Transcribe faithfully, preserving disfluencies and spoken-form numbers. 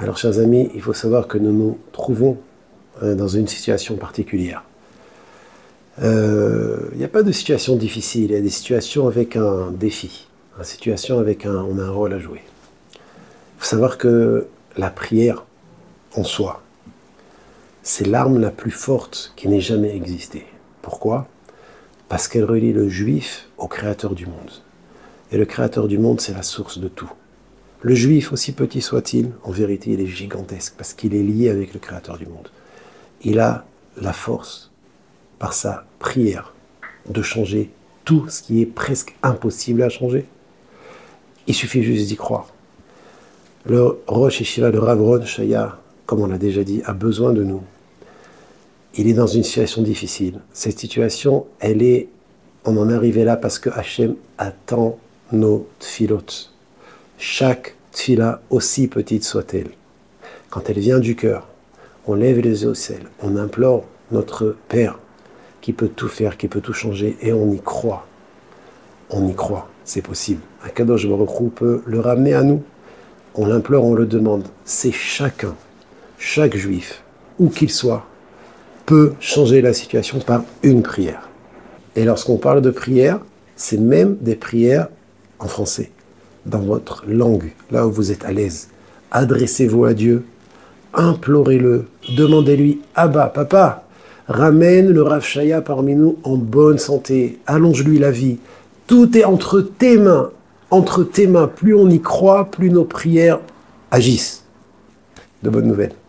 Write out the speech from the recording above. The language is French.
Alors, chers amis, il faut savoir que nous nous trouvons euh, dans une situation particulière. Il euh, n'y a pas de situation difficile, il y a des situations avec un défi, une situation avec un, on a un rôle à jouer. Il faut savoir que la prière, en soi, c'est l'arme la plus forte qui n'ait jamais existé. Pourquoi ? Parce qu'elle relie le juif au créateur du monde. Et le créateur du monde, c'est la source de tout. Le juif, aussi petit soit-il, en vérité, il est gigantesque parce qu'il est lié avec le créateur du monde. Il a la force, par sa prière, de changer tout ce qui est presque impossible à changer. Il suffit juste d'y croire. Le Rosh Yeshiva, le Rav Ron Shaya, comme on l'a déjà dit, a besoin de nous. Il est dans une situation difficile. Cette situation, elle est, on en est arrivé là parce que Hachem attend nos tfilot. Chaque tfila, aussi petite soit-elle, quand elle vient du cœur, on lève les yeux au ciel, on implore notre Père qui peut tout faire, qui peut tout changer, et on y croit. On y croit, c'est possible. Akadosh Baruch Hu peut le ramener à nous. On l'implore, on le demande. C'est chacun, chaque juif, où qu'il soit, peut changer la situation par une prière. Et lorsqu'on parle de prière, c'est même des prières en français, dans votre langue, là où vous êtes à l'aise. Adressez-vous à Dieu, implorez-le, demandez-lui, Abba, papa, ramène le Rav Shaya parmi nous en bonne santé, allonge-lui la vie. Tout est entre tes mains, entre tes mains. Plus on y croit, plus nos prières agissent. De bonnes nouvelles.